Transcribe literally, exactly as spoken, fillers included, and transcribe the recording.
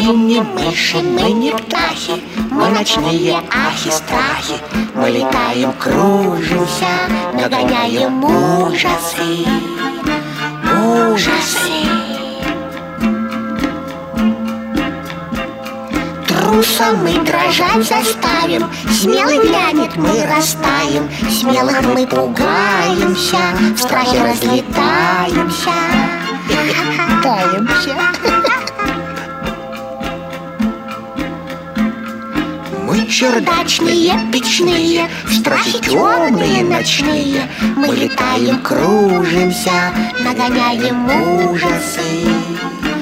не мыши, мы не птахи, мы ночные ахи-страхи. Мы летаем, кружимся, нагоняем ужасы, ужасы. Труса мы дрожать заставим, смелый глянет, мы растаем. Смелых мы пугаемся, в страхе разлетаемся. Таемся. Мы чердачные, печные, в страхе темные ночные. Мы летаем, кружимся, нагоняем ужасы,